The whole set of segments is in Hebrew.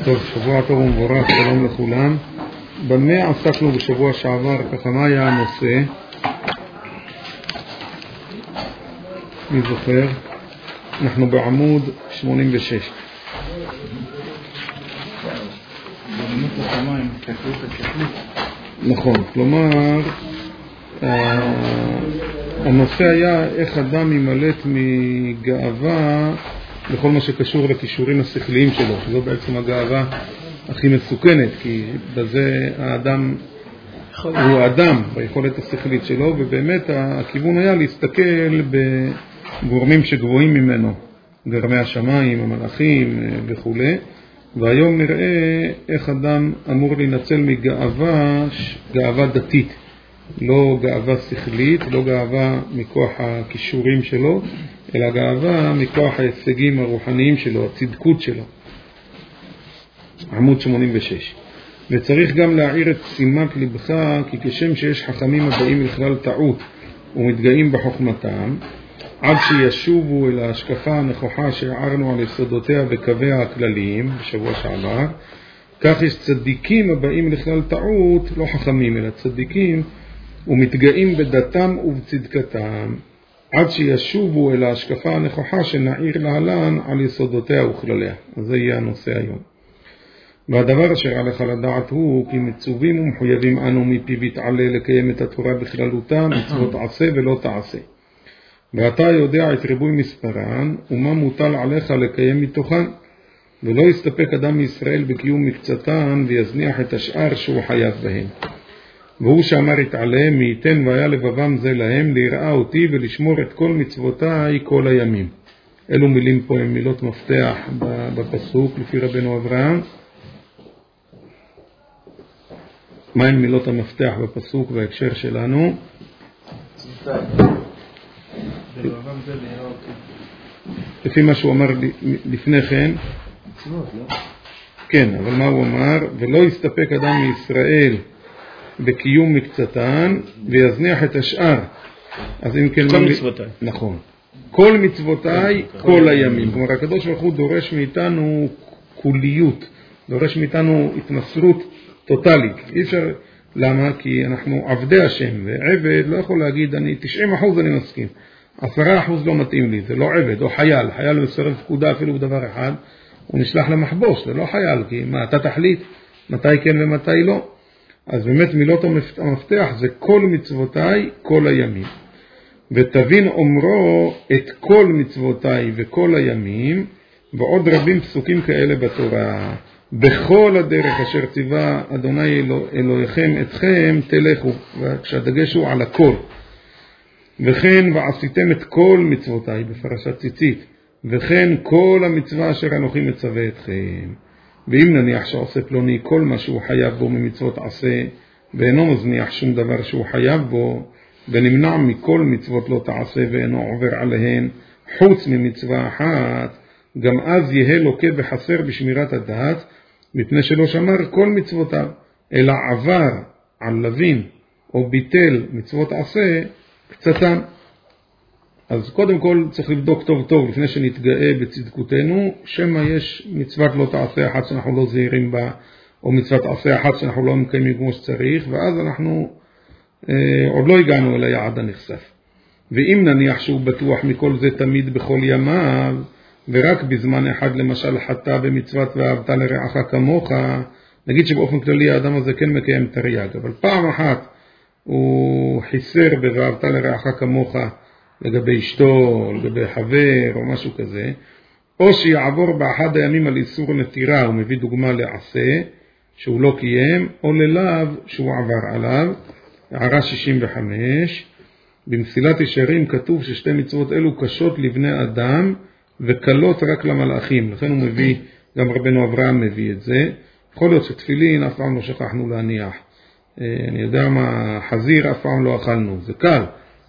טוב, שבוע טוב ומבורך, שלום לכולם. במה עסקנו בשבוע שעבר, ככה מה היה הנושא? מי זוכר? אנחנו בעמוד 86. נכון, כלומר הנושא היה איך אדם ימלט מגאווה בכל מה שקשור לכישורים השכליים שלו, שזו בעצם הגאווה הכי מסוכנת, כי בזה האדם הוא האדם ביכולת השכלית שלו, ובאמת הכיוון היה להסתכל בגורמים שגבוהים ממנו, גרמי השמיים, המלאכים וכו'. והיום נראה איך אדם אמור להינצל גאווה דתית, לא גאווה שכלית, לא גאווה מכוח הכישורים שלו, אלא גאווה מכוח ההישגים הרוחניים שלו, הצדקות שלו. עמוד 86. וצריך גם להעיר את שימת לבך, כי כשם שיש חכמים הבאים לכלל טעות ומתגאים בחוכמתם, עד שישובו אל ההשקפה הנכוחה שהערנו על יסודותיה וקוויה הכלליים בשבוע שעבר, כך יש צדיקים הבאים לכלל טעות, לא חכמים אלא צדיקים, ומתגאים בדתם ובצדקתם, עד שישובו אל ההשקפה הנכוחה שנעיר להלן על יסודותיה וכלליה. אז זה יהיה הנושא היום. והדבר אשר עליך לדעת הוא כי מצווים ומחויבים אנו מפיו יתעלה לקיים את התורה בכללותה, מצוות עשה ולא תעשה. ואתה יודע את ריבוי מספרן ומה מוטל עליך לקיים מתוכן, ולא יסתפק אדם מישראל בקיום מקצתן ויזניח את השאר שהוא חייב בהם. והוא שאמר יתעלה מי ייתן והיה לבבם זה להם ליראה אותי ולשמור את כל מצוותיי כל הימים. אלו מילים פה הם מילות מפתח בפסוק לפי רבנו אברהם. מה הן מילות המפתח בפסוק בהקשר שלנו? לפי מה שהוא אמר לפני כן. כן, אבל מה הוא אמר? ולא יסתפק אדם מישראל בקיום מקצתן ויזניח את השאר. אז אם כן, כל מצוותיי. נכון. כל מצוותיי כל הימים. כלומר, הקדוש ברוך הוא דורש מאיתנו כוליות, דורש מאיתנו התמסרות טוטלית. אי אפשר, למה? כי אנחנו עבדי השם, ועבד לא יכול להגיד, 90% אני מסכים, 10% לא מתאים לי, זה לא עבד, או חייל. חייל מסרב פקודה אפילו בדבר אחד, הוא נשלח למחבוש, זה לא חייל, כי מה, אתה תחליט מתי כן ומתי לא. אז באמת מילות המפתח זה כל מצוותיי כל הימים. ותבין אומרו את כל מצוותיי וכל הימים, ועוד רבים פסוקים כאלה בתורה. בכל הדרך אשר ציווה אדוני אלוהיכם אתכם תלכו, כשהדגש הוא על הכל. וכן ועשיתם את כל מצוותיי בפרשת ציצית, וכן כל המצווה אשר אנוכי מצווה אתכם. ואם נניח שעושה פלוני כל מה שהוא חייב בו ממצוות עשה, ואינו מזניח שום דבר שהוא חייב בו, ונמנע מכל מצוות לא תעשה ואינו עובר עליהן, חוץ ממצווה אחת, גם אז יהיה לוקה בחסר בשמירת הדעת, מפני שלא שמר כל מצוותיו, אלא עבר על לבין או ביטל מצוות עשה קצתן. אז קודם כל צריך לבדוק טוב טוב לפני שנתגאה בצדקותנו, שמה יש מצוות לא תעשה אחת שאנחנו לא זהירים בה, או מצוות עשה אחת שאנחנו לא מקיימים כמו שצריך, ואז אנחנו עוד לא הגענו אל היעד הנחשף. ואם נניח שהוא בטוח מכל זה תמיד בכל ימיו, ורק בזמן אחד למשל חטא במצוות ואהבת לרעך כמוך, נגיד שבאופן כללי האדם הזה כן מקיים תרי"ג, אבל פעם אחת הוא חיסר ב"ואהבת לרעך כמוך" לגבי אשתו, לגבי חבר או משהו כזה, או שיעבור באחד הימים על איסור נטירה, הוא מביא דוגמה לעשה שהוא לא קיים, או ללאו שהוא עבר עליו. הערה 65, במסילת ישרים כתוב ששתי מצוות אלו קשות לבני אדם וקלות רק למלאכים, לכן הוא מביא, גם רבנו אברהם מביא את זה. יכול להיות שתפילין אף פעם לא שכחנו להניח, אני יודע מה, חזיר אף פעם לא אכלנו, זה קל,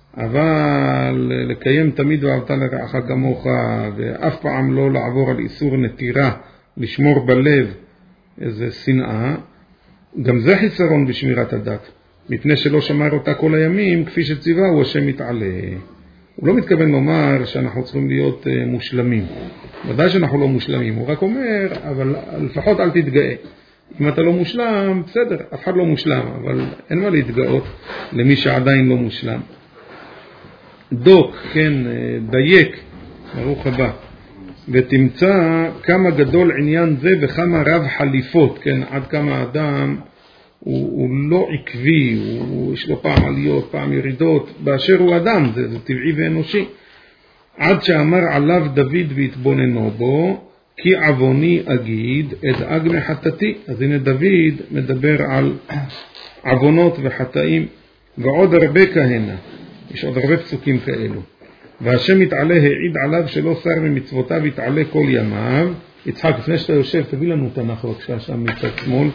אבל לקיים תמיד ואהבת לרעך כמוך, ואף פעם לא לעבור על איסור נטירה, לשמור בלב איזה שנאה, גם זה חיסרון בשמירת הדת, מפני שלא שמר אותה כל הימים, כפי שציווה הוא השם מתעלה. הוא לא מתכוון לומר שאנחנו צריכים להיות מושלמים. ודאי שאנחנו לא מושלמים, הוא רק אומר, אבל לפחות אל תתגאה. אם אתה לא מושלם, בסדר, אף אחד לא מושלם, אבל אין מה להתגאות למי שעדיין לא מושלם. דוק, כן, דייק, ברוך הבא. ותמצא כמה גדול עניין זה וכמה רב חליפות, כן, עד כמה האדם הוא לא עקבי, יש לו פעם עליות, פעם ירידות, באשר הוא אדם, זה טבעי ואנושי. עד שאמר עליו דוד והתבוננו בו, כי עווני אגיד, אדאג מחטאתי. אז הנה דוד מדבר על עוונות וחטאים, ועוד הרבה כהנה, יש עוד הרבה פסוקים כאלו. והשם יתעלה העיד עליו שלא שר ממצוותיו יתעלה כל ימיו. יצחק, לפני שאתה יושב, תביא לנו תנ"ך בבקשה שם מצד שמאל.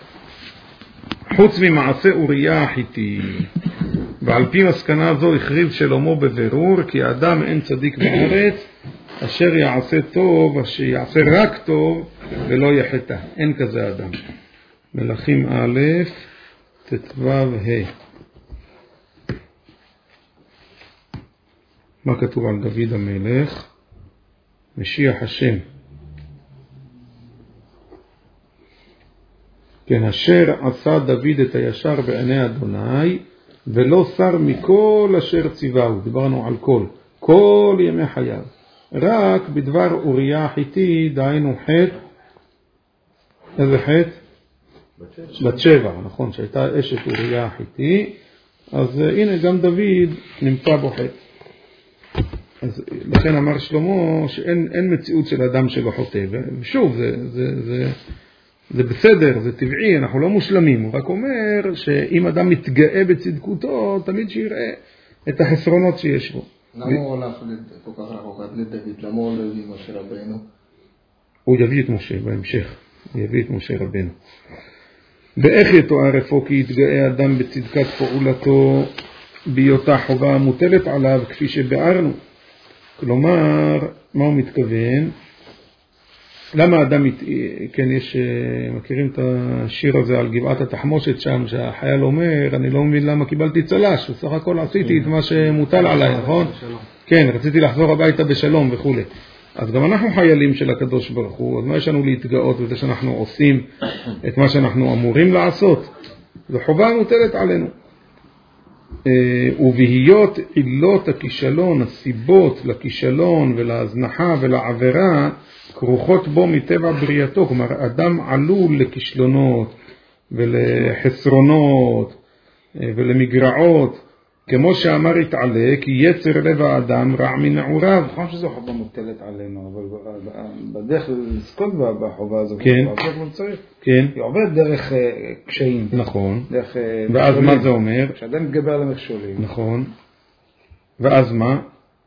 חוץ ממעשה אוריה החיתי, ועל פי מסקנה זו הכריז שלמה בבירור, כי האדם אין צדיק בארץ, אשר יעשה טוב, אשר יעשה רק טוב, ולא יחטא. אין כזה אדם. מלכים א' ט"ו ה'. מה כתוב על דוד המלך? משיח השם. כן, אשר עשה דוד את הישר בעיני אדוני, ולא שר מכל אשר ציווהו. דיברנו על כל ימי חייו. רק בדבר אוריה החיתי, דהיינו חטא. איזה חטא? בת שבע, נכון, שהייתה אשת אוריה החיתי. אז הנה גם דוד נמצא בו חטא. אז לכן אמר שלמה שאין מציאות של אדם שלא חוטא. ושוב, זה בסדר, זה טבעי, אנחנו לא מושלמים. הוא רק אומר שאם אדם מתגאה בצדקותו, תמיד שיראה את החסרונות שיש בו. למה הוא הולך כל כך רחוק עד לדוד? למה הוא לא הביא משה רבנו? הוא יביא את משה בהמשך. הוא יביא את משה רבנו. באיך יתואר אפוא כי יתגאה אדם בצדקת פעולתו בהיותה חובה המוטלת עליו כפי שביארנו. כלומר, מה הוא מתכוון? למה אדם, כן, מכירים את השיר הזה על גבעת התחמושת שם, שהחייל אומר, אני לא מבין למה קיבלתי צלש, בסך הכל עשיתי את מה שמוטל עליי, נכון? כן, רציתי לחזור הביתה בשלום וכו'. אז גם אנחנו חיילים של הקדוש ברוך הוא, אז מה יש לנו להתגאות בזה שאנחנו עושים את מה שאנחנו אמורים לעשות? זו חובה מוטלת עלינו. ובהיות עילות הכישלון, הסיבות לכישלון ולהזנחה ולעבירה, כרוכות בו מטבע בריאתו. כלומר, אדם עלול לכישלונות ולחסרונות ולמגרעות, כמו שאמר יתעלה, כי יצר לב האדם רע מנעוריו. נכון שזו חובה מוטלת עלינו, אבל בדרך לזכות בחובה הזו, כן. כן. היא עוברת דרך קשיים. נכון. דרך ואז מה זה אומר? שאדם מתגבר על המכשולים. נכון. ואז מה?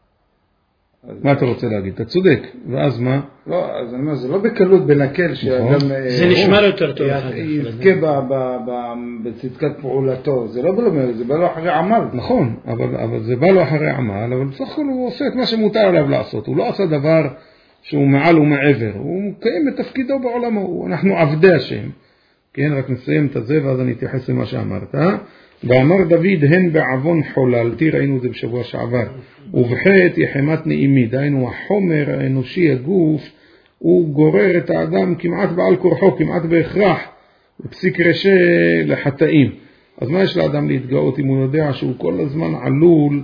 מה אתה רוצה להגיד? אתה צודק. ואז מה? לא, אז אני אומר, זה לא בקלות בנקל שאדם... זה נשמע יותר טוב. יזכה בצדקת פעולתו. זה לא בלומר, זה בא לו אחרי עמל. נכון, אבל זה בא לו אחרי עמל, אבל בסך הכל הוא עושה את מה שמותר עליו לעשות. הוא לא עשה דבר שהוא מעל ומעבר. הוא מקיים את תפקידו בעולמו. אנחנו עבדי השם. כן, רק נסיים את זה ואז אני אתייחס למה שאמרת. ואמר דוד, הן בעוון חוללתי, ראינו את זה בשבוע שעבר, ובחטא יחמת נעימי, דהיינו החומר האנושי, הגוף, הוא גורר את האדם כמעט בעל כורחו, כמעט בהכרח, בפסיק רשע לחטאים. אז מה יש לאדם להתגאות אם הוא יודע שהוא כל הזמן עלול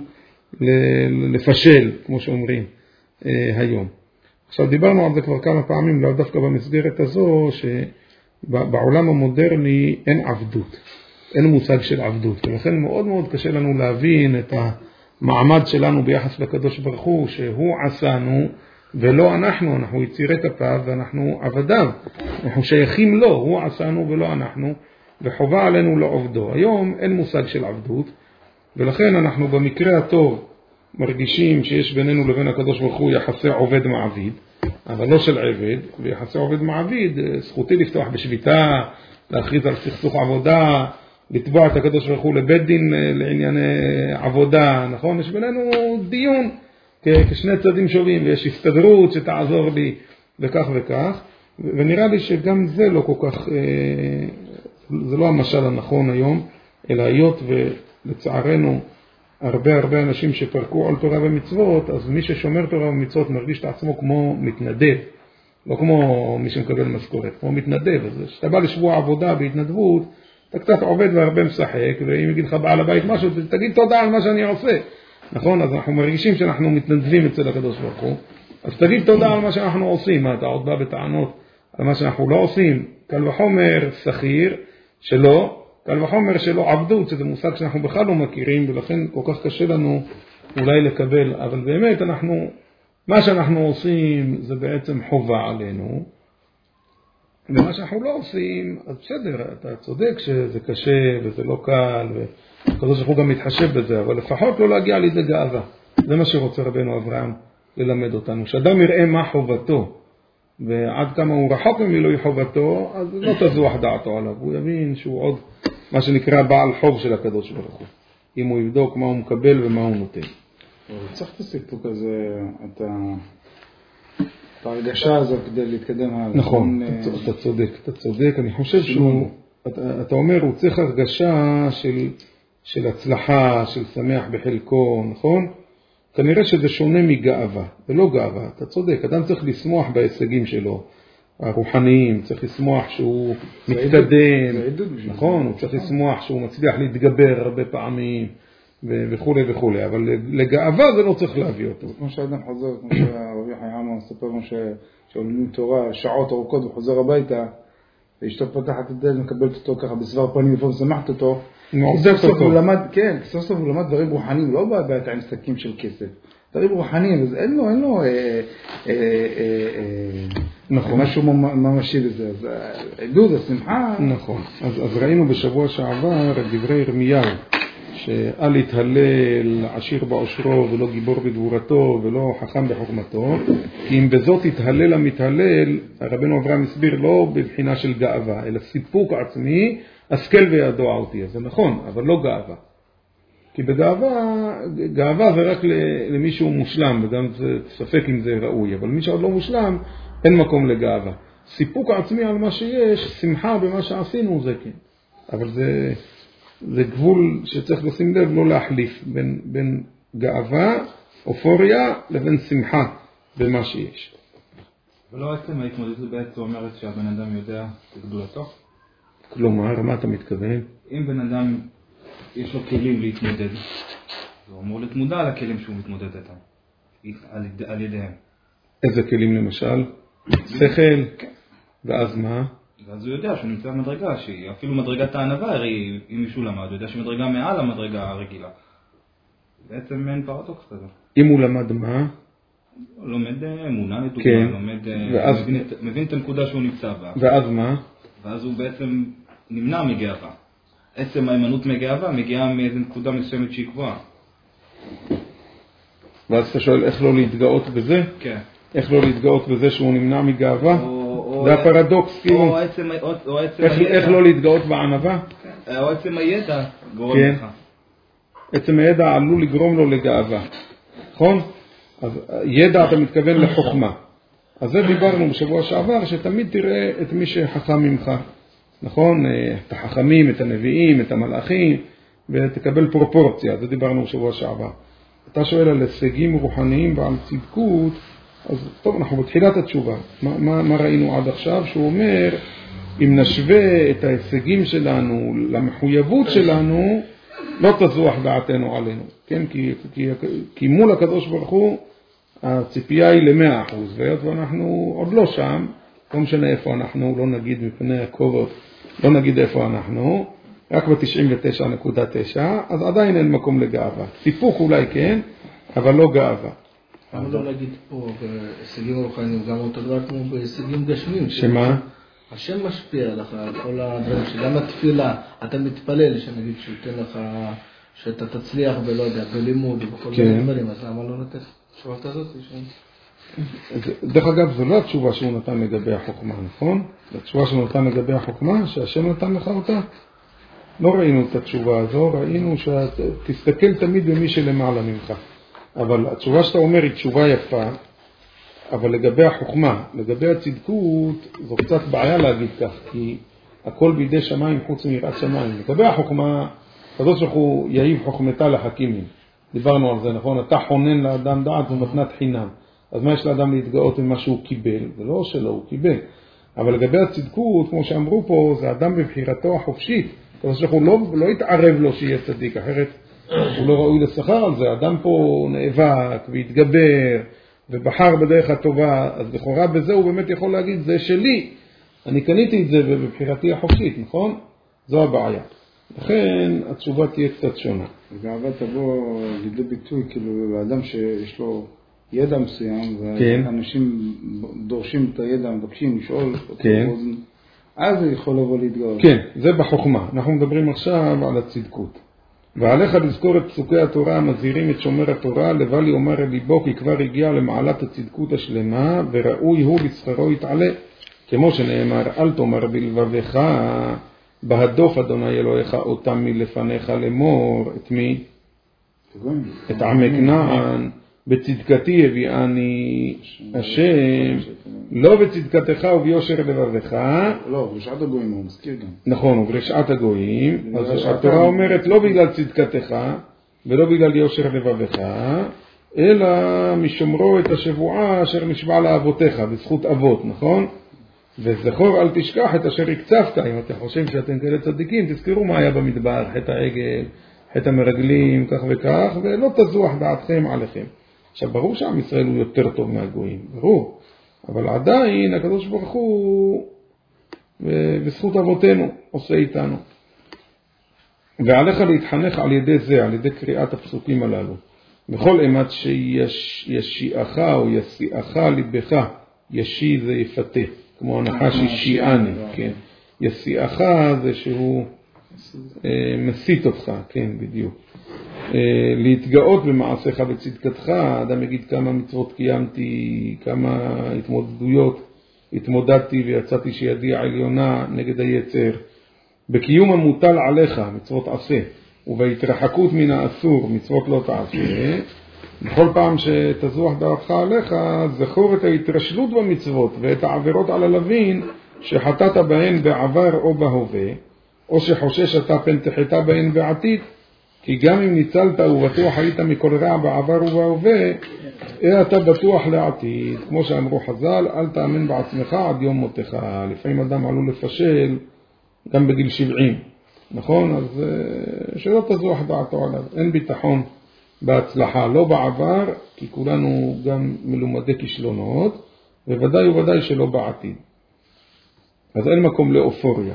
לפשל, כמו שאומרים היום. עכשיו דיברנו על זה כבר כמה פעמים, לא דווקא במסגרת הזו, שבעולם המודרני אין עבדות. אין מושג של עבדות, ולכן מאוד מאוד קשה לנו להבין את המעמד שלנו ביחס לקדוש ברוך הוא, שהוא עשנו ולא אנחנו יצירי כפיו ואנחנו עבדיו, אנחנו שייכים לו, הוא עשנו ולא אנחנו, וחובה עלינו לעובדו. היום אין מושג של עבדות, ולכן אנחנו במקרה הטוב מרגישים שיש בינינו לבין הקדוש ברוך הוא יחסי עובד מעביד, אבל לא של עבד. ויחסי עובד מעביד, זכותי לפתוח בשביתה, להכריז על סכסוך עבודה, לתבוע את הקדוש ברוך הוא לבית דין לענייני עבודה, נכון? יש בינינו דיון כשני צדדים שווים, ויש הסתדרות שתעזור לי וכך וכך, ונראה לי שגם זה לא כל כך, זה לא המשל הנכון היום, אלא היות ולצערנו הרבה אנשים שפרקו על תורה ומצוות, אז מי ששומר תורה ומצוות מרגיש את עצמו כמו מתנדב, לא כמו מי שמקבל משכורת, כמו מתנדב. אז כשאתה בא לשבוע עבודה בהתנדבות, אתה קצת עובד והרבה משחק, ואם יגיד לך בעל הבית משהו, תגיד תודה על מה שאני עושה. נכון? אז אנחנו מרגישים שאנחנו מתנדבים אצל הקדוש ברוך הוא, אז תגיד תודה על מה שאנחנו עושים. מה, אתה עוד בא בטענות על מה שאנחנו לא עושים? קל וחומר שכיר שלא, קל וחומר שלא עבדות, שזה מושג שאנחנו בכלל לא מכירים, ולכן כל כך קשה לנו אולי לקבל. אבל באמת מה שאנחנו עושים זה בעצם חובה עלינו, ומה שאנחנו לא עושים, אז בסדר, אתה צודק שזה קשה וזה לא קל, והקדוש ברוך הוא גם מתחשב בזה, אבל לפחות לא להגיע לידי גאווה. זה מה שרוצה רבנו אברהם ללמד אותנו, שאדם יראה מה חובתו, ועד כמה הוא רחוק ממילוי חובתו, אז לא תזוח דעתו עליו, הוא יבין שהוא עוד מה שנקרא בעל חוב של הקדוש ברוך הוא, אם הוא יבדוק מה הוא מקבל ומה הוא נותן. צריך את הסיפוק הזה, את ההרגשה הזו כדי להתקדם הלאה. נכון, אתה צודק, אני חושב אתה אומר, הוא צריך הרגשה של הצלחה, של שמח בחלקו, נכון? כנראה שזה שונה מגאווה, ולא גאווה, אתה צודק, אדם צריך לשמוח בהישגים שלו, הרוחניים, צריך לשמוח שהוא מתקדם, נכון? הוא צריך לשמוח שהוא מצליח להתגבר הרבה פעמים, וכו' וכו', אבל לגאווה זה לא צריך להביא אותו. כמו שאדם חוזר, כמו שהרבי חיימה מספר, כמו שעולים תורה שעות ארוכות וחוזר הביתה, ואשתו פותחת את דלת, מקבלת אותו ככה בסבר פנים, לפעמים שמחת אותו, סוף סוף הוא למד דברים רוחניים, לא בעיית עם שקים של כסף, דברים רוחניים, אז אין לו משהו ממשי לזה, אז עדות, השמחה. נכון, אז ראינו בשבוע שעבר את דברי ירמיהו, שאל יתהלל עשיר בעושרו ולא גיבור בגבורתו ולא חכם בחוכמתו, כי אם בזאת יתהלל המתהלל, רבנו אברהם הסביר, לא בבחינה של גאווה, אלא סיפוק עצמי, השכל וידוע אותי. אז זה נכון, אבל לא גאווה. כי גאווה זה רק למי שהוא מושלם, וגם זה ספק אם זה ראוי, אבל מי שעוד לא מושלם, אין מקום לגאווה. סיפוק עצמי על מה שיש, שמחה במה שעשינו, זה כן. אבל זה גבול שצריך לשים לב, לא להחליף בין גאווה, אופוריה, לבין שמחה במה שיש. ולא עצם ההתמודדות בעצם אומרת שהבן אדם יודע את גדולתו? כלומר, מה אתה מתכוון? אם בן אדם יש לו כלים להתמודד, הוא אמור להתמודע לכלים שהוא מתמודד איתם, על ידיהם. איזה כלים למשל? שכל? ואז מה? ואז הוא יודע שהוא נמצא במדרגה, שהיא אפילו מדרגת הענבה, הרי אם מישהו למד, הוא יודע שמדרגה מעל המדרגה הרגילה. בעצם אין פרדוקס כזה. אם הוא למד מה? הוא לומד אמונה לדוגמה, כן. מבין את הנקודה שהוא נמצא בה. ואז מה? ואז הוא בעצם נמנע מגאווה. עצם ההימנעות מגאווה מגיעה מאיזו נקודה מסוימת שהיא קבועה. ואז אתה שואל איך לא להתגאות בזה? כן. איך לא להתגאות בזה שהוא נמנע מגאווה? זה הפרדוקס, כאילו. איך לא להתגאות בענווה? או עצם הידע גורם לך. עצם הידע עלול לגרום לו לגאווה. נכון? אז ידע אתה מתכוון לחוכמה. אז זה דיברנו בשבוע שעבר, שתמיד תראה את מי שחכם ממך. נכון? את החכמים, את הנביאים, את המלאכים, ותקבל פרופורציה. זה דיברנו בשבוע שעבר. אתה שואל על הישגים רוחניים ועל צדקות, אז טוב, אנחנו בתחילת התשובה. מה ראינו עד עכשיו? שהוא אומר, אם נשווה את ההישגים שלנו למחויבות שלנו, לא תזוח דעתנו עלינו. כן? כי מול הקדוש ברוך הוא, הציפייה היא ל100%, והיות ואנחנו עוד לא שם, לא משנה איפה אנחנו, לא נגיד מפני הכובעות, לא נגיד איפה אנחנו, רק ב-99.9, אז עדיין אין מקום לגאווה. סיפוק אולי כן, אבל לא גאווה. למה לא להגיד פה בהישגים רוחניים, גם אותו דבר כמו בהישגים גשמיים? שמה? השם משפיע לך על כל הדברים, שגם התפילה, אתה מתפלל שנגיד שייתן לך, שאתה תצליח ולא יודע, בלימוד ובכל מיני דברים, אז למה לא לתת תשובה כזאת? דרך אגב, זו לא התשובה שהוא נתן לגבי החוכמה, נכון? התשובה שהוא נתן לגבי החוכמה, שהשם נתן לך אותה? לא ראינו את התשובה הזו, ראינו שתסתכל תמיד במי שלמעלה ממך. אבל התשובה שאתה אומר היא תשובה יפה, אבל לגבי החוכמה, לגבי הצדקות, זו קצת בעיה להגיד כך, כי הכל בידי שמיים חוץ מיראת שמיים. לגבי החוכמה, הקדוש ברוך הוא יעיב חוכמתה לחכימים. דיברנו על זה, נכון? אתה חונן לאדם דעת ומתנת חינם. אז מה יש לאדם להתגאות עם מה שהוא קיבל? זה לא שלא, הוא קיבל. אבל לגבי הצדקות, כמו שאמרו פה, זה אדם בבחירתו החופשית. אז הוא לא יתערב לו שיהיה צדיק, אחרת הוא לא ראוי לשכר על זה. אדם פה נאבק והתגבר ובחר בדרך הטובה, אז לכאורה בזה הוא באמת יכול להגיד, זה שלי. אני קניתי את זה בבחירתי החופשית, נכון? זו הבעיה. לכן התשובה תהיה קצת שונה. והגאווה תבוא לידי ביטוי, כאילו, לאדם שיש לו ידע מסוים, ואנשים דורשים את הידע, מבקשים לשאול, אז זה יכול לבוא להתגאות. כן, זה בחוכמה. אנחנו מדברים עכשיו על הצדקות. ועליך לזכור את פסוקי התורה המזהירים את שומר התורה, לבל יאמר אל ליבו כי כבר הגיע למעלת הצדקות השלמה, וראוי הוא לשכרו יתעלה. כמו שנאמר, אל תאמר בלבבך, בהדוף אדוני אלוהיך אותם מלפניך לאמור. את מי? את עמי כנען. בצדקתי הביאני השם, לא בצדקתך וביושר לבבך. לא, ברשעת הגויים הוא מזכיר גם. נכון, וברשעת הגויים. אז התורה אומרת לא בגלל צדקתך ולא בגלל יושר לבבך, אלא משומרו את השבועה אשר נשבע לאבותיך, בזכות אבות, נכון? וזכור אל תשכח את אשר הקצבת. אם אתם חושבים שאתם כאלה צדיקים, תזכרו מה היה במדבר, חטא העגל, חטא המרגלים, כך וכך, ולא תזוח דעתכם עליכם. עכשיו, ברור שעם ישראל הוא יותר טוב מהגויים, ברור. אבל עדיין הקדוש ברוך הוא בזכות אבותינו עושה איתנו. ועליך להתחנך על ידי זה, על ידי קריאת הפסוקים הללו. בכל אימת שישיעך או יסיעך ליבך, ישי זה יפתה, כמו הנחש ישיעני, כן. יסיעך זה שהוא מסית אותך, כן, בדיוק. להתגאות במעשיך וצדקתך, אדם יגיד כמה מצוות קיימתי, כמה התמודדויות התמודדתי ויצאתי שידי העליונה נגד היצר. בקיום המוטל עליך, מצוות עשה, ובהתרחקות מן האסור, מצוות לא תעשה. בכל פעם שתזוח דעתך עליך, זכור את ההתרשלות במצוות ואת העבירות על הלווין שחטאת בהן בעבר או בהווה, או שחושש אתה פן תחטא בהן בעתיד. כי גם אם ניצלת ובטוח היית מכל רע בעבר ובהווה, אתה בטוח לעתיד. כמו שאמרו חז"ל, אל תאמן בעצמך עד יום מותך. לפעמים אדם עלול לפשל גם בגיל 70, נכון? אז שלא תזוח דעתו עליו. אין ביטחון בהצלחה, לא בעבר, כי כולנו גם מלומדי כישלונות, וודאי וודאי שלא בעתיד. אז אין מקום לאופוריה.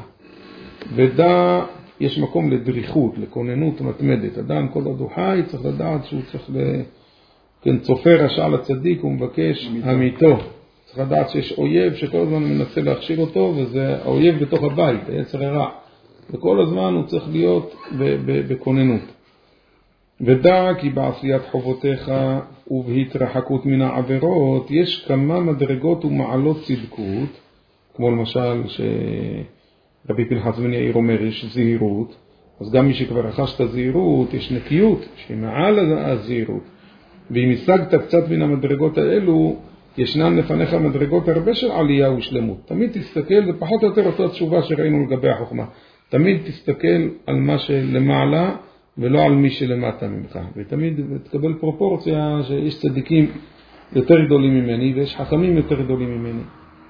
ודע, יש מקום לדריכות, לכוננות מתמדת. אדם כל עוד הוא חי צריך לדעת שהוא צריך כן, צופה רשע לצדיק ומבקש אמיתו. צריך לדעת שיש אויב שכל הזמן מנסה להכשיר אותו, וזה האויב בתוך הבית, היצר הרע. וכל הזמן הוא צריך להיות בכוננות. ודע כי בעשיית חובותיך ובהתרחקות מן העבירות יש כמה מדרגות ומעלות צדקות, כמו למשל רבי פנחס בן יאיר אומר יש זהירות, אז גם מי שכבר רכש את הזהירות יש נקיות שהיא מעל הזהירות. ואם השגת קצת מן המדרגות האלו, ישנן לפניך מדרגות הרבה של עלייה ושלמות. תמיד תסתכל, ופחות או יותר אותה תשובה שראינו לגבי החוכמה, תמיד תסתכל על מה שלמעלה ולא על מי שלמטה ממך, ותמיד תקבל פרופורציה שיש צדיקים יותר גדולים ממני ויש חכמים יותר גדולים ממני.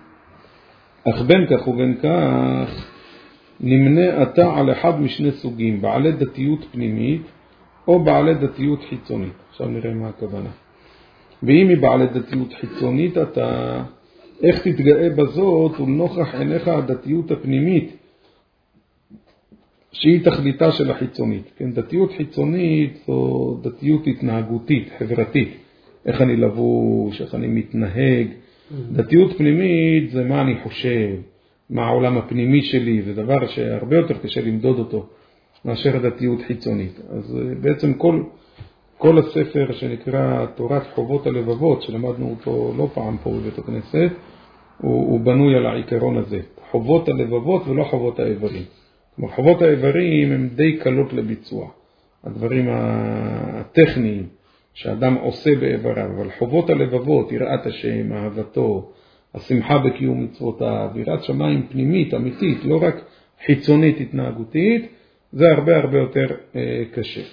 אך בין כך ובין כך נמנה אתה על אחד משני סוגים, בעלי דתיות פנימית או בעלי דתיות חיצונית. עכשיו נראה מה הכוונה. ואם היא בעלי דתיות חיצונית, אתה איך תתגאה בזאת ולנוכח עיניך הדתיות הפנימית שהיא תכליתה של החיצונית. כן, דתיות חיצונית זו דתיות התנהגותית, חברתית. איך אני לבוש, איך אני מתנהג. דתיות פנימית זה מה אני חושב, מה העולם הפנימי שלי, זה דבר שהרבה יותר קשה למדוד אותו מאשר דתיות חיצונית. אז בעצם כל הספר שנקרא תורת חובות הלבבות, שלמדנו אותו לא פעם פה בבית הכנסת, הוא בנוי על העיקרון הזה. חובות הלבבות ולא חובות האיברים. כלומר, חובות האיברים הם די קלות לביצוע. הדברים הטכניים שאדם עושה באיבריו, אבל חובות הלבבות, יראת השם, אהבתו, השמחה בקיום מצוותיו, יראת שמיים פנימית, אמיתית, לא רק חיצונית, התנהגותית, זה הרבה הרבה יותר קשה.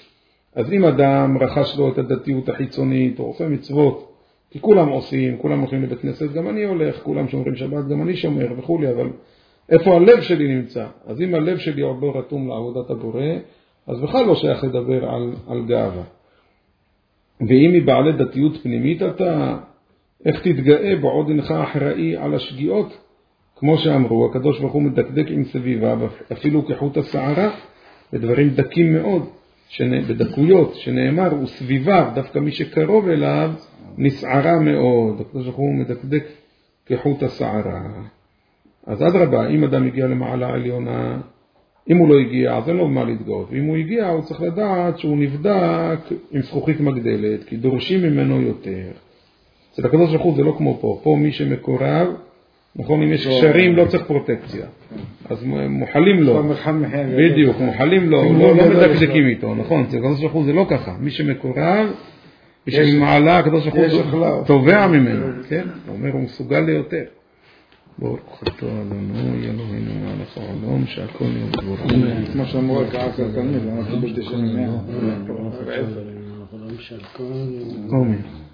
אז אם אדם רכש לו את הדתיות החיצונית, או עושה מצוות, כי כולם עושים, כולם הולכים לבית כנסת, גם אני הולך, כולם שומרים שבת, גם אני שומר וכו', אבל איפה הלב שלי נמצא? אז אם הלב שלי עוד לא רתום לעבודת הבורא, אז בכלל לא שייך לדבר על גאווה. ואם היא בעלי דתיות פנימית אתה, איך תתגאה בעוד אינך אחראי על השגיאות? כמו שאמרו, הקדוש ברוך הוא מדקדק עם סביבה, אפילו כחוט השערה, בדברים דקים מאוד, בדקויות, שנאמר, הוא סביבה, דווקא מי שקרוב אליו, נסערה מאוד. הקדוש ברוך הוא מדקדק כחוט השערה. אז אדרבה, אם אדם הגיע למעלה העליונה, אם הוא לא הגיע, אז אין לו מה להתגאות. ואם הוא הגיע, הוא צריך לדעת שהוא נבדק עם זכוכית מגדלת, כי דורשים ממנו יותר. אצל הקדוש ברוך הוא זה לא כמו פה. פה מי שמקורב, נכון, אם יש קשרים לא צריך פרוטקציה. אז מוחלים לו. בדיוק, מוחלים לו, לא מדקדקים איתו, נכון. אצל הקדוש ברוך הוא זה לא ככה. מי שמקורב, מי שמעלה, הקדוש ברוך הוא תובע ממנו. כן? הוא אומר, הוא מסוגל ליותר. ברוך אתה אדוני אלוהינו מלך העולם שהכל יהיה דבורה. כמו שאמרו הקראת לתלמיד, אנחנו בתשעים אמן.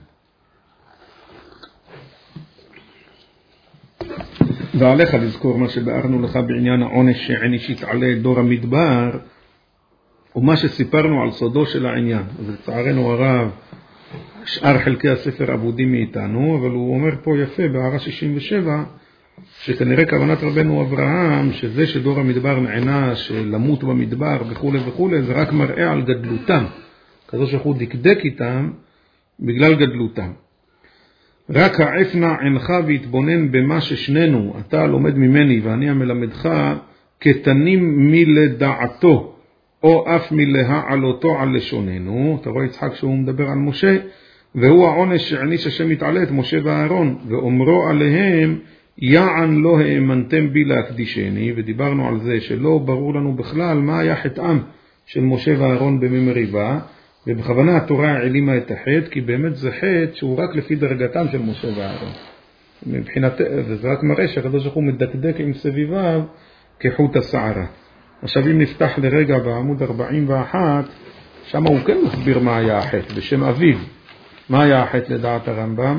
ועליך לזכור מה שבארנו לך בעניין העונש שעניש יתעלה דור המדבר, ומה שסיפרנו על סודו של העניין. אז לצערנו הרב, שאר חלקי הספר עבודים מאיתנו, אבל הוא אומר פה יפה בהערה 67, שכנראה כוונת רבנו אברהם, שזה שדור המדבר נענש, למות במדבר וכו' וכו', זה רק מראה על גדלותם. כזו שאנחנו דקדק איתם בגלל גדלותם. רק העפנה עינך והתבונן במה ששנינו, אתה לומד ממני ואני המלמדך, קטנים מלדעתו, או אף מלהעלותו על לשוננו. אתה רואה יצחק שהוא מדבר על משה, והוא העונש שעניש השם יתעלה את משה ואהרון, ואומרו עליהם, יען לא האמנתם בי להקדישני, ודיברנו על זה שלא ברור לנו בכלל מה היה חטאם של משה ואהרון במריבה, ובכוונה התורה העלימה את החטא, כי באמת זה חטא שהוא רק לפי דרגתם של משה ואהרון. וזה רק מראה שהקדוש ברוך הוא מדקדק עם סביביו כחוט השערה. עכשיו אם נפתח לרגע בעמוד 41, שם הוא כן מסביר מה היה החטא, בשם אביו. מה היה החטא לדעת הרמב"ם?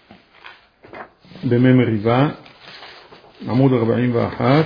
במריבה, עמוד 41.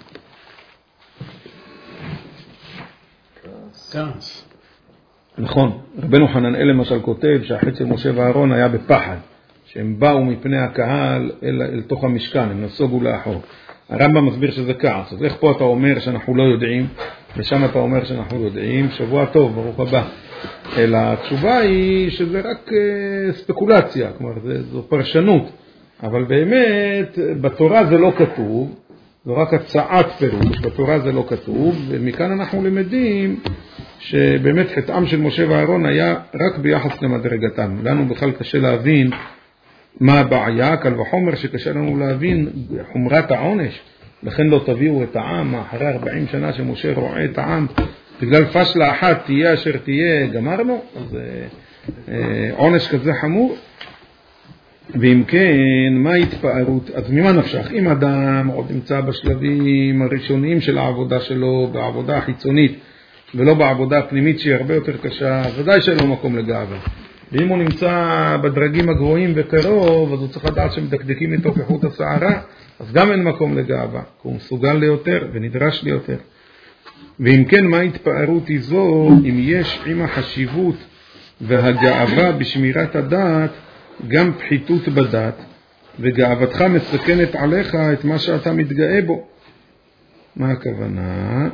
כעס. נכון, רבנו חננאל למשל כותב שהחטא של משה ואהרון היה בפחד, שהם באו מפני הקהל אל תוך המשכן, הם נסוגו לאחור. הרמב"ם מסביר שזה כעס. אז איך פה אתה אומר שאנחנו לא יודעים, ושם אתה אומר שאנחנו יודעים? שבוע טוב, ברוך הבא. אלא התשובה היא שזה רק ספקולציה, כלומר זו פרשנות. אבל באמת בתורה זה לא כתוב, זו רק הצעת פירוש, בתורה זה לא כתוב, ומכאן אנחנו למדים שבאמת חטאם של משה ואהרון היה רק ביחס למדרגתם. לנו בכלל קשה להבין מה הבעיה, קל וחומר שקשה לנו להבין חומרת העונש, לכן לא תביאו את העם, אחרי 40 שנה שמשה רואה את העם, בגלל פשלה אחת תהיה אשר תהיה, גמרנו, אז עונש כזה חמור. ואם כן, מה התפארות? אז ממה נפשך? אם אדם עוד נמצא בשלבים הראשוניים של העבודה שלו, בעבודה החיצונית, ולא בעבודה הפנימית שהיא הרבה יותר קשה, ודאי שאין לו מקום לגאווה. ואם הוא נמצא בדרגים הגבוהים וקרוב, אז הוא צריך לדעת שמדקדקים איתו כחוט השערה, אז גם אין מקום לגאווה, כי הוא מסוגל ליותר ונדרש ליותר. ואם כן, מה התפארות היא זו, אם יש עם החשיבות והגאווה בשמירת הדעת, גם פחיתות בדת, וגאוותך מסכנת עליך את מה שאתה מתגאה בו. מה הכוונה?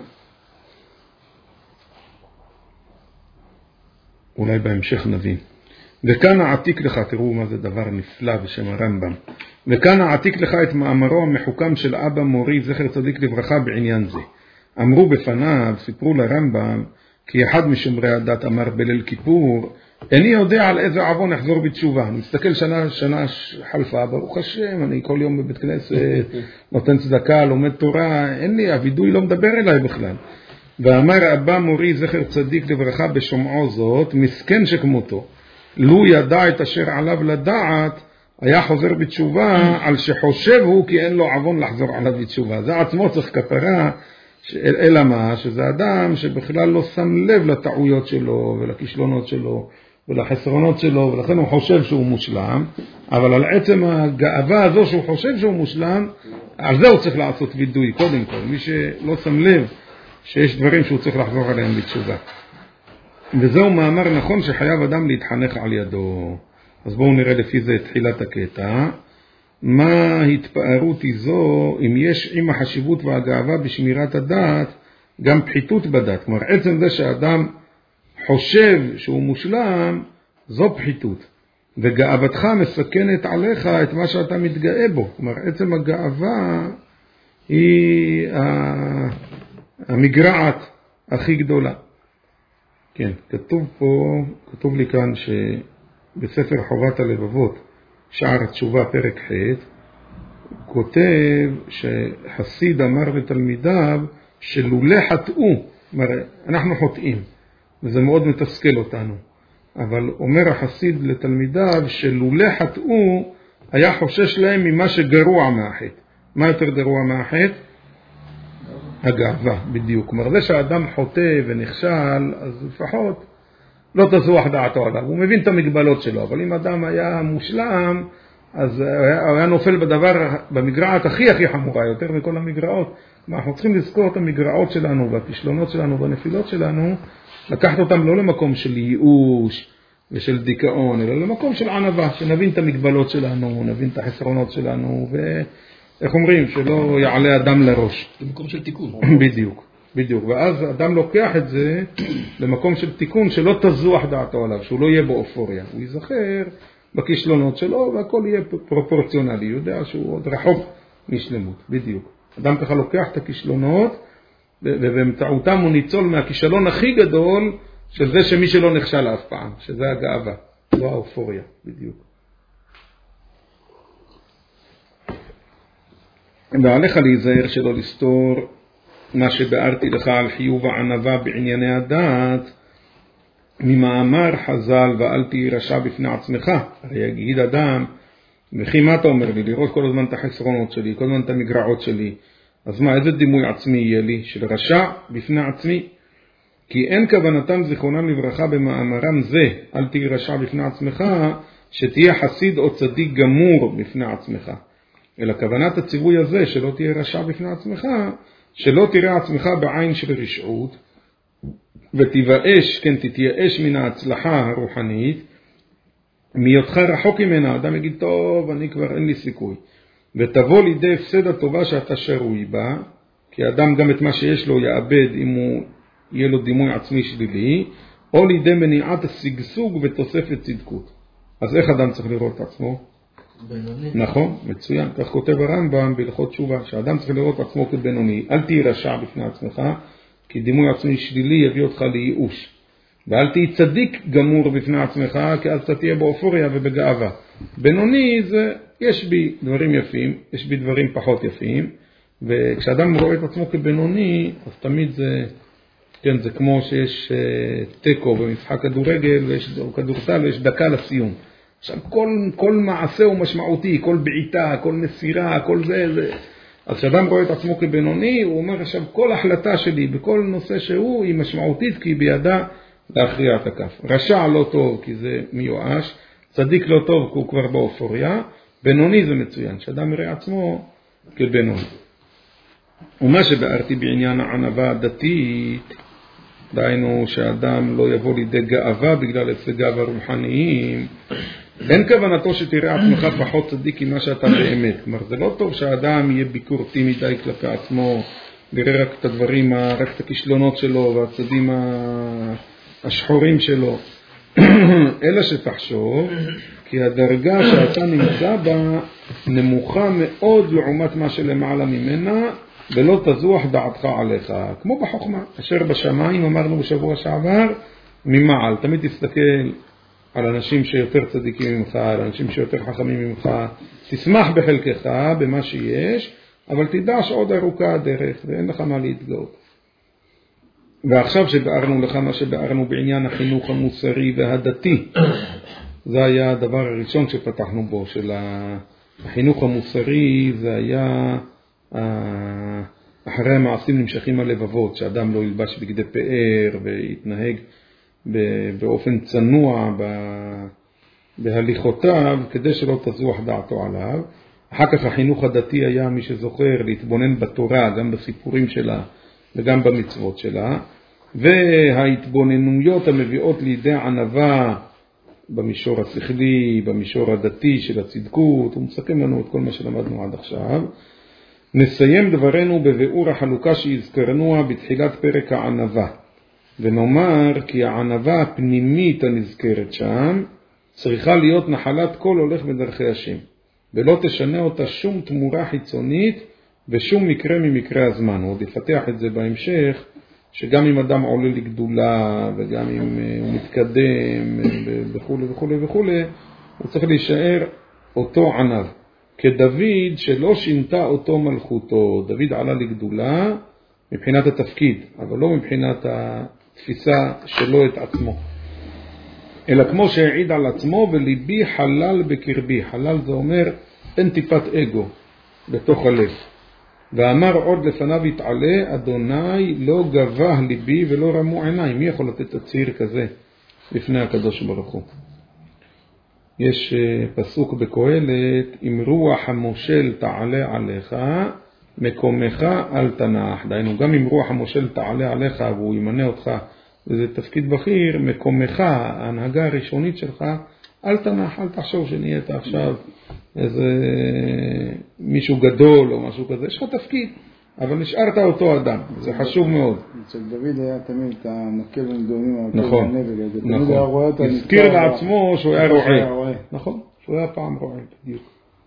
אולי בהמשך נבין. וכאן העתיק לך, תראו מה זה דבר נפלא בשם הרמב"ם, וכאן העתיק לך את מאמרו המחוכם של אבא מורי זכר צדיק לברכה בעניין זה. אמרו בפניו, סיפרו לרמב"ם, כי אחד משומרי הדת אמר בליל כיפור, איני יודע על איזה עוון אחזור בתשובה. אני מסתכל שנה חלפה, ברוך השם, אני כל יום בבית כנסת, נותן צדקה, לומד תורה, אין לי, הוידוי לא מדבר אליי בכלל. ואמר אבא מורי זכר צדיק לברכה בשומעו זאת, מסכן שכמותו, לו ידע את אשר עליו לדעת, היה חוזר בתשובה על שחושב הוא כי אין לו עוון לחזור עליו בתשובה. זה עצמו צריך כפרה, אלא מה? שזה אדם שבכלל לא שם לב לטעויות שלו ולכישלונות שלו ולחסרונות שלו, ולכן הוא חושב שהוא מושלם, אבל על עצם הגאווה הזו שהוא חושב שהוא מושלם, על זה הוא צריך לעשות וידוי קודם כל, מי שלא שם לב שיש דברים שהוא צריך לחזור עליהם בתשובה. וזהו מאמר נכון שחייב אדם להתחנך על ידו. אז בואו נראה לפי זה את תחילת הקטע. מה התפארות היא זו אם יש עם החשיבות והגאווה בשמירת הדעת גם פחיתות בדעת? כלומר, עצם זה שאדם חושב שהוא מושלם, זו פחיתות. וגאוותך מסכנת עליך את מה שאתה מתגאה בו. כלומר, עצם הגאווה היא המגרעת הכי גדולה. כן, כתוב לי כאן שבספר חובת הלבבות, שער התשובה פרק ח', כותב שחסיד אמר לתלמידיו שלולא חטאו, אנחנו חוטאים, וזה מאוד מתסכל אותנו, אבל אומר החסיד לתלמידיו שלולא חטאו, היה חושש להם ממה שגרוע מהחטא. מה יותר גרוע מהחטא? הגאווה, בדיוק. כלומר, זה שהאדם חוטא ונכשל, אז לפחות לא תזוח דעתו עליו. הוא מבין את המגבלות שלו, אבל אם אדם היה מושלם, אז הוא היה נופל בדבר, במגרעת הכי חמורה, יותר מכל המגרעות. אנחנו צריכים לזכור את המגרעות שלנו, והכישלונות שלנו, והנפילות שלנו, לקחת אותם לא למקום של ייאוש ושל דיכאון, אלא למקום של ענווה, שנבין את המגבלות שלנו, נבין את החסרונות שלנו, איך אומרים? שלא יעלה אדם לראש. במקום של תיקון. בדיוק. ואז אדם לוקח את זה למקום של תיקון שלא תזוח דעתו עליו, שהוא לא יהיה באופוריה. הוא ייזכר בכישלונות שלו והכל יהיה פרופורציונלי. הוא יודע שהוא עוד רחוק משלמות. בדיוק. אדם ככה לוקח את הכישלונות ובאמצעותם הוא ניצול מהכישלון הכי גדול של זה שמי שלא נכשל אף פעם, שזה הגאווה. זו האופוריה. בדיוק. ועליך להיזהר שלא לסתור מה שבארתי לך על חיוב הענווה בענייני הדעת ממאמר חז"ל ואל תהי רשע בפני עצמך. הרי יגיד אדם, וכי מה אתה אומר לי? לראות כל הזמן את החסרונות שלי, כל הזמן את המגרעות שלי. אז מה, איזה דימוי עצמי יהיה לי? של רשע בפני עצמי? כי אין כוונתם זיכרונם לברכה במאמרם זה, אל תהי רשע בפני עצמך, שתהיה חסיד או צדיק גמור בפני עצמך. אלא כוונת הציווי הזה, שלא תהיה רשע בפני עצמך, שלא תראה עצמך בעין של רשעות, ותיבאש, כן, תתייאש מן ההצלחה הרוחנית, מהיותך רחוק ממנה, אדם יגיד, טוב, אני כבר אין לי סיכוי. ותבוא לידי הפסד הטובה שאתה שרוי בה, כי אדם גם את מה שיש לו יאבד אם הוא יהיה לו דימוי עצמי שלילי, או לידי מניעת השגשוג ותוספת צדקות. אז איך אדם צריך לראות את עצמו? בינוני. נכון, מצוין. כך כותב הרמב"ם בהלכות תשובה, שאדם צריך לראות את עצמו כבינוני. אל תהי רשע בפני עצמך, כי דימוי עצמי שלילי יביא אותך לייאוש. ואל תהי צדיק גמור בפני עצמך, כי אז אתה תהיה באופוריה ובגאווה. בינוני זה, יש בי דברים יפים, יש בי דברים פחות יפים, וכשאדם רואה את עצמו כבינוני, אז תמיד זה, כן, זה כמו שיש טקו במשחק כדורגל, או כדורסל, ויש דקה לסיום. עכשיו, כל מעשה הוא משמעותי, כל בעיטה, כל מסירה, כל זה. אז כשאדם רואה את עצמו כבינוני, הוא אומר עכשיו, כל החלטה שלי בכל נושא שהוא היא משמעותית, כי היא בידה להכריע את הכף. רשע לא טוב, כי זה מיואש, צדיק לא טוב, כי הוא כבר באופוריה, בינוני זה מצוין, שאדם יראה עצמו כבינוני. ומה שבארתי בעניין הענווה הדתית, דהיינו שאדם לא יבוא לידי גאווה בגלל הישגיו הרוחניים, אין כוונתו שתראה עצמך פחות צדיק ממה שאתה באמת. כלומר, זה לא טוב שהאדם יהיה ביקורתי מדי כלפי עצמו, ויראה רק את הדברים, רק את הכישלונות שלו והצדים השחורים שלו, אלא שתחשוב כי הדרגה שאתה נמצא בה נמוכה מאוד לעומת מה שלמעלה ממנה, ולא תזוח דעתך עליך, כמו בחוכמה, אשר בשמיים אמרנו בשבוע שעבר, ממעל. תמיד תסתכל על אנשים שיותר צדיקים ממך, על אנשים שיותר חכמים ממך, תשמח בחלקך, במה שיש, אבל תדע שעוד ארוכה הדרך, ואין לך מה להתגאות. ועכשיו שבארנו לך מה שבארנו בעניין החינוך המוסרי והדתי, זה היה הדבר הראשון שפתחנו בו, של החינוך המוסרי, זה היה אחרי המעשים נמשכים הלבבות, שאדם לא ילבש בגדי פאר ויתנהג באופן צנוע בהליכותיו, כדי שלא תזוח דעתו עליו. אחר כך החינוך הדתי היה, מי שזוכר, להתבונן בתורה, גם בסיפורים שלה וגם במצוות שלה, וההתבוננויות המביאות לידי ענווה במישור השכלי, במישור הדתי של הצדקות. הוא מסכם לנו את כל מה שלמדנו עד עכשיו. נסיים דברנו בביאור החלוקה שהזכרנוה בתחילת פרק הענווה, ונאמר כי הענווה הפנימית הנזכרת שם צריכה להיות נחלת כל הולך בדרכי השם, ולא תשנה אותה שום תמורה חיצונית בשום מקרה ממקרה הזמן. הוא עוד יפתח את זה בהמשך, שגם אם אדם עולה לגדולה וגם אם הוא מתקדם וכו' וכו' וכו', הוא צריך להישאר אותו ענב. כדוד שלא שינתה אותו מלכותו. דוד עלה לגדולה מבחינת התפקיד, אבל לא מבחינת התפיסה שלו את עצמו. אלא כמו שהעיד על עצמו, וליבי חלל בקרבי. חלל זה אומר אין טיפת אגו בתוך הלב. ואמר עוד לפניו יתעלה, אדוני לא גבה ליבי ולא רמו עיניי. מי יכול לתת תצהיר כזה לפני הקדוש ברוך הוא? יש פסוק בקהלת, אם רוח המושל תעלה עליך, מקומך אל תנח. דהיינו, גם אם רוח המושל תעלה עליך והוא ימנה אותך וזה תפקיד בכיר, מקומך, ההנהגה הראשונית שלך, אל תנח, אל תחשוב שנהיית עכשיו איזה מישהו גדול או משהו כזה. יש לך תפקיד, אבל נשארת אותו אדם, זה חשוב מאוד. אצל דוד היה תמיד את המקל ונדומים, נכון, נכון. הזכיר לעצמו שהוא היה רועה. נכון, שהוא היה פעם רועה, בדיוק.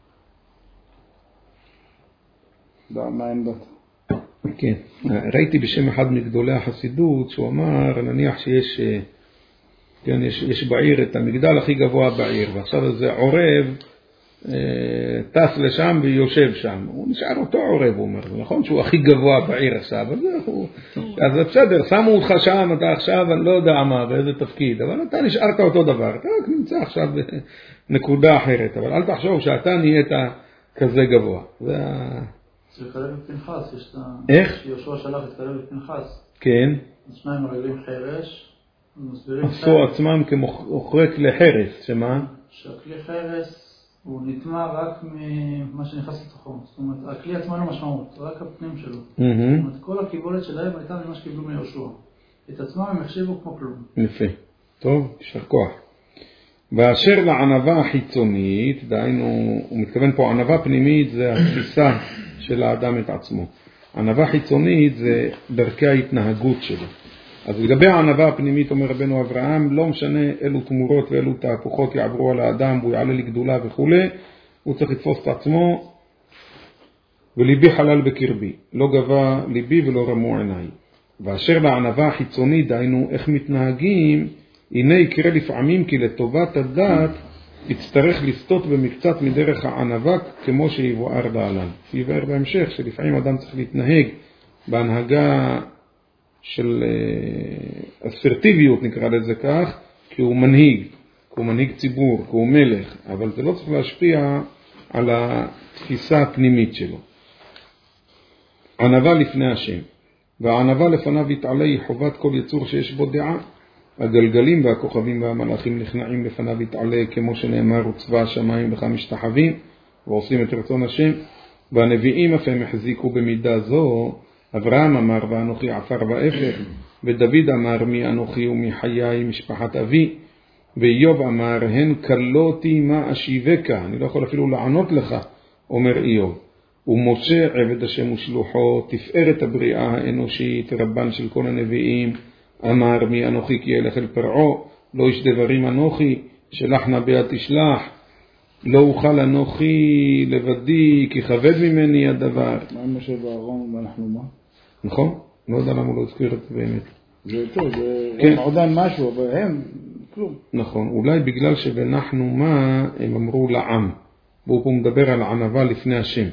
מה העמדות? כן, ראיתי בשם אחד מגדולי החסידות שהוא אמר, נניח שיש כן, יש בעיר את המגדל הכי גבוה בעיר, ועכשיו איזה עורב טס לשם ויושב שם. הוא נשאר אותו עורב, הוא אומר. נכון שהוא הכי גבוה בעיר עכשיו, אז זה בסדר, שמו אותך שם, אתה עכשיו, אני לא יודע מה, באיזה תפקיד, אבל אתה נשארת אותו דבר, אתה רק נמצא עכשיו בנקודה אחרת, אבל אל תחשוב שאתה נהיית כזה גבוה. זה כלב ופנחס, יש את איך? יהושע שלח את כלב ופנחס. כן. שניים מרגלים חרש. עשו עצמם כמוכרי כלי חרס, שמה? שהכלי חרס הוא נטמע רק ממה שנכנס לתוכו. זאת אומרת, הכלי עצמו לא משמעות, רק הפנים שלו. זאת אומרת, כל הקיבולת שלהם הייתה ממה שקיבלו מיהושע. את עצמם הם החשיבו כמו כלום. יפה. טוב, יישר כוח. ואשר לענווה החיצונית, דהיינו, הוא מתכוון פה, ענווה פנימית זה התפיסה של האדם את עצמו. ענווה חיצונית זה דרכי ההתנהגות שלו. אז לגבי הענווה הפנימית, אומר רבנו אברהם, לא משנה אילו תמורות ואילו תהפוכות יעברו על האדם, והוא יעלה לגדולה וכו', הוא צריך לתפוס את עצמו, וליבי חלל בקרבי, לא גבה ליבי ולא רמו עיניי. ואשר לענווה החיצונית, דהיינו איך מתנהגים, הנה יקרה לפעמים כי לטובת הדת יצטרך לסטות במקצת מדרך הענווה כמו שיבואר להלן. יבואר בהמשך שלפעמים אדם צריך להתנהג בהנהגה של אסרטיביות, נקרא לזה כך, כי הוא מנהיג, כי הוא מנהיג ציבור, כי הוא מלך, אבל זה לא צריך להשפיע על התפיסה הפנימית שלו. ענווה לפני השם, והענווה לפניו יתעלה היא חובת כל יצור שיש בו דעה. הגלגלים והכוכבים והמלאכים נכנעים לפניו יתעלה, כמו שנאמר, וצבא השמיים לך משתחווים ועושים את רצון השם. והנביאים אף הם החזיקו במידה זו. אברהם אמר ואנוכי עפר ואפר, ודוד אמר מי אנוכי ומי חיי משפחת אבי, ואיוב אמר הן קלותי מה אשיבך, אני לא יכול אפילו לענות לך, אומר איוב. ומשה עבד השם ושלוחו, תפארת הבריאה האנושית, רבן של כל הנביאים, אמר מי אנוכי כי ילך אל פרעו, לא איש דברים אנוכי, שלח נביאה תשלח, לא אוכל אנוכי לבדי, כי כבד ממני הדבר. מה עם משה ואהרון ואנחנו מה? נכון? לא יודע למה הוא לא הזכיר את זה באמת. זה טוב, זה עודן משהו, אבל הם כלום. נכון, אולי בגלל שבנחנו מה הם אמרו לעם, והוא פה מדבר על הענווה לפני השם.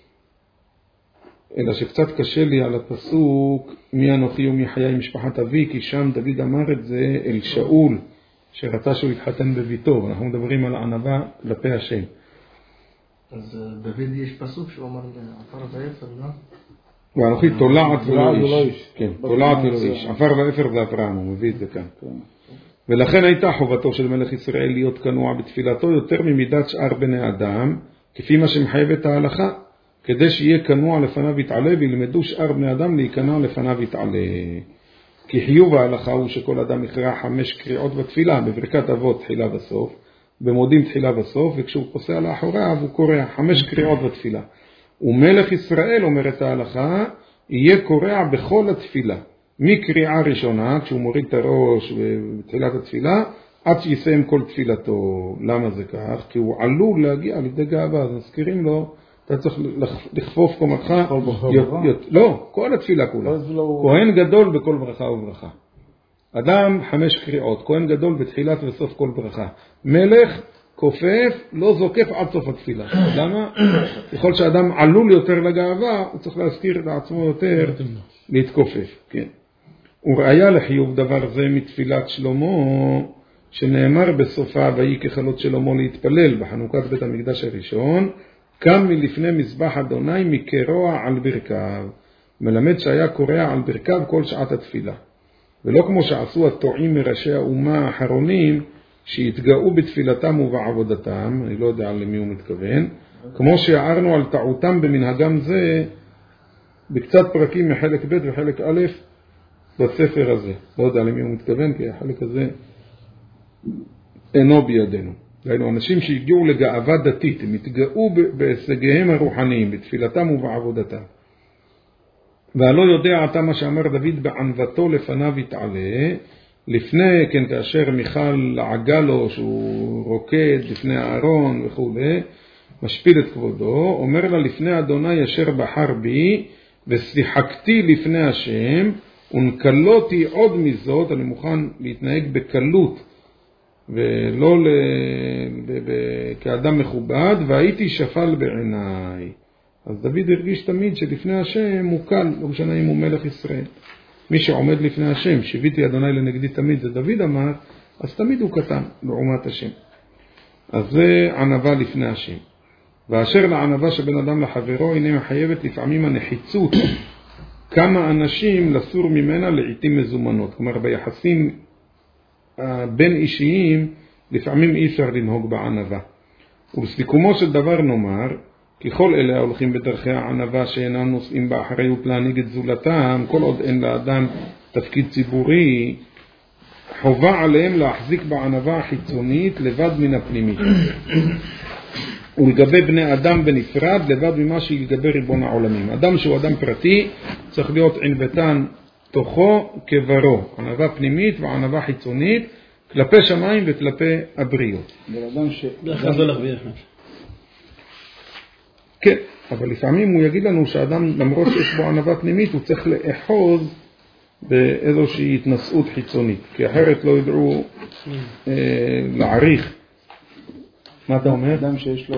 אלא שקצת קשה לי על הפסוק מי אנוכי ומי חיי משפחת אבי, כי שם דוד אמר את זה אל שאול שרצה שהוא יתחתן בביתו, ואנחנו מדברים על ענווה כלפי השם. אז דוד יש פסוק שהוא אמר עפר ואפר, לא? ואנוכי תולעת ולא איש. כן, תולעת ולא איש. עפר ואפר זה אברהם, הוא מביא את זה כאן. ולכן הייתה חובתו של מלך ישראל להיות כנוע בתפילתו יותר ממידת שאר בני אדם, כפי מה שמחייב את ההלכה, כדי שיהיה כנוע לפניו יתעלה, וילמדו שאר בני אדם להיכנע לפניו יתעלה. כי חיוב ההלכה הוא שכל אדם יכרע 5 קריאות בתפילה, בברכת אבות תחילה בסוף, במודים תחילה בסוף, וכשהוא פוסע לאחוריו הוא קורא 5 קריאות בתפילה. ומלך ישראל, אומרת ההלכה, יהיה קורע בכל התפילה, מקריאה ראשונה, כשהוא מוריד את הראש בתחילת התפילה, עד שיסיים כל תפילתו. למה זה כך? כי הוא עלול להגיע לידי גאווה, אז מזכירים לו, אתה צריך לחפוף קומתך. לא, כל התפילה כולה. כהן גדול בכל ברכה וברכה. אדם 5 קריאות, כהן גדול בתחילת וסוף כל ברכה. מלך כופף, לא זוקף עד סוף התפילה. למה? ככל שאדם עלול יותר לגאווה, הוא צריך להזכיר לעצמו יותר להתכופף. כן. וראיה לחיוב דבר זה מתפילת שלמה, שנאמר בסופה, ויהי ככלות שלמה להתפלל בחנוכת בית המקדש הראשון, קם מלפני מזבח אדוני מקרוע על ברכיו. מלמד שהיה קורע על ברכיו כל שעת התפילה. ולא כמו שעשו הטועים מראשי האומה האחרונים, שהתגאו בתפילתם ובעבודתם, אני לא יודע למי הוא מתכוון, כמו שהערנו על טעותם במנהגם זה, בקצת פרקים מחלק ב' וחלק א' בספר הזה. לא יודע למי הוא מתכוון, כי החלק הזה אינו בידינו. ראינו אנשים שהגיעו לגאווה דתית, הם התגאו בהישגיהם הרוחניים, בתפילתם ובעבודתם. והלא יודע אתה מה שאמר דוד בענוותו לפניו יתעלה, לפני כן כאשר מיכל לעגה לו שהוא רוקד לפני הארון וכו', משפיל את כבודו, אומר לה לפני אדוני אשר בחר בי, ושיחקתי לפני השם, ונקלותי עוד מזאת, אני מוכן להתנהג בקלות, ולא כאדם מכובד, והייתי שפל בעיניי. אז דוד הרגיש תמיד שלפני השם הוא קל, לא משנה אם הוא מלך ישראל. מי שעומד לפני השם, שיביתי אדוני לנגדי תמיד, זה דוד אמר, אז תמיד הוא קטן לעומת השם. אז זה ענווה לפני השם. ואשר לענווה שבין אדם לחברו, הנה מחייבת לפעמים הנחיצות, כמה אנשים לסור ממנה לעתים מזומנות. כלומר, ביחסים בין אישיים, לפעמים אי אפשר לנהוג בענווה. ובסיכומו של דבר נאמר, כי כל אלה הולכים בדרכי הענווה שאינם נושאים באחריות להנהיג את זולתם, כל עוד אין לאדם תפקיד ציבורי, חובה עליהם להחזיק בענווה החיצונית לבד מן הפנימית. ולגבי בני אדם בנפרד, לבד ממה שיגבי ריבון העולמים. אדם שהוא אדם פרטי, צריך להיות ענוותן תוכו כברו, ענווה פנימית וענווה חיצונית, כלפי שמיים וכלפי הבריות. דרך כלל הולך ביחד. כן, אבל לפעמים הוא יגיד לנו שאדם, למרות שיש בו ענווה פנימית, הוא צריך לאחוז באיזושהי התנסות חיצונית, כי אחרת לא ידעו להעריך. מה אתה אומר? אדם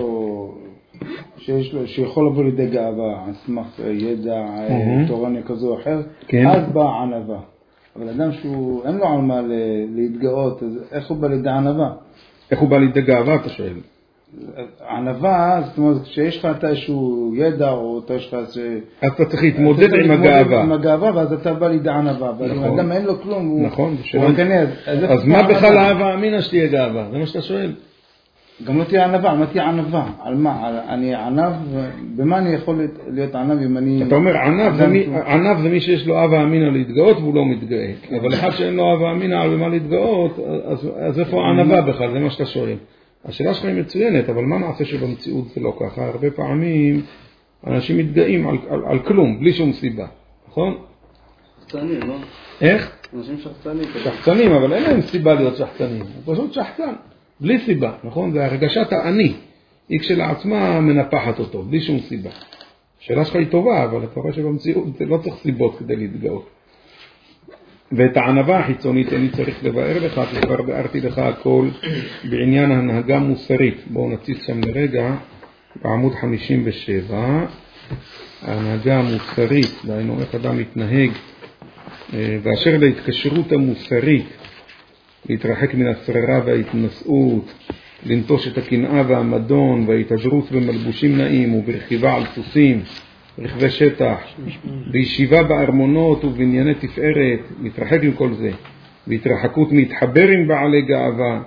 שיכול לבוא לידי גאווה, על סמך ידע תורני כזו או אחר, אז בא ענווה. אבל אדם שהוא, אין לו על מה להתגאות, אז איך הוא בא לידי ענווה? איך הוא בא לידי גאווה, אתה שואל? ענווה, זאת אומרת, כשיש לך אתה איזשהו ידע, או יש לך אז אתה צריך להתמודד עם הגאווה. עם הגאווה, ואז אתה בא לידי ענווה. אבל אם אדם אין לו כלום, הוא... נכון. אז מה בכלל ההווה אמינה שתהיה גאווה? זה מה שאתה שואל. גם לא תהיה ענווה, מה תהיה ענווה? על מה? אני ענב, במה אני יכול להיות ענב אם אני... אתה אומר, ענב זה מי שיש לו הווה אמינה להתגאות והוא לא מתגאה. אבל אחד שאין לו הווה אמינה על מה להתגאות, אז איפה הענווה בכלל? זה מה שאתה שואל. השאלה שלך היא מצוינת, אבל מה נעשה שבמציאות זה לא ככה? הרבה פעמים אנשים מתגאים על כלום, בלי שום סיבה, נכון? שחצנים, לא? איך? אנשים שחצנים. שחצנים, אבל אין להם סיבה להיות שחצנים. הוא פשוט שחצן, בלי סיבה, נכון? זה הרגשת העני. היא כשלעצמה מנפחת אותו, בלי שום סיבה. השאלה שלך היא טובה, אבל אתה רואה שבמציאות זה לא צריך סיבות כדי להתגאות. ואת הענווה החיצונית אני צריך לבאר לך, כבר בארתי לך הכל בעניין ההנהגה מוסרית. בואו נציץ שם לרגע, בעמוד 57, ההנהגה המוסרית, דהיינו איך אדם מתנהג, ואשר להתקשרות המוסרית, להתרחק מן השררה וההתנשאות, לנטוש את הקנאה והמדון, וההתהדרות במלבושים נעים וברכיבה על סוסים, רכבי שטח, בישיבה בארמונות ובבנייני תפארת, מתרחק עם כל זה, והתרחקות מתחבר עם בעלי גאווה,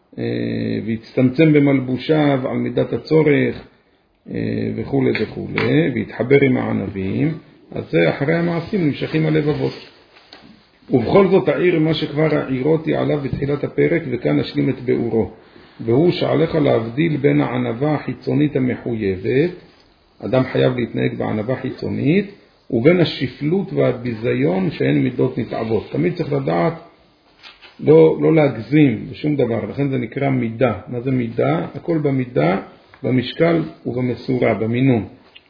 והצטמצם במלבושיו על מידת הצורך, וכו' וכו', והתחבר עם הענבים, אז זה אחרי המעשים נמשכים הלבבות. ובכל זאת העיר מה שכבר העירותי עליו בתחילת הפרק, וכאן נשלים את באורו. והוא שעליך להבדיל בין הענבה החיצונית המחויבת, אדם חייב להתנהג בענבה חיצונית, ובין השפלות והביזיון שהן מידות נתעבות. תמיד צריך לדעת לא להגזים בשום דבר, לכן זה נקרא מידה. מה זה מידה? הכל במידה, במשקל ובמסורה, במינון.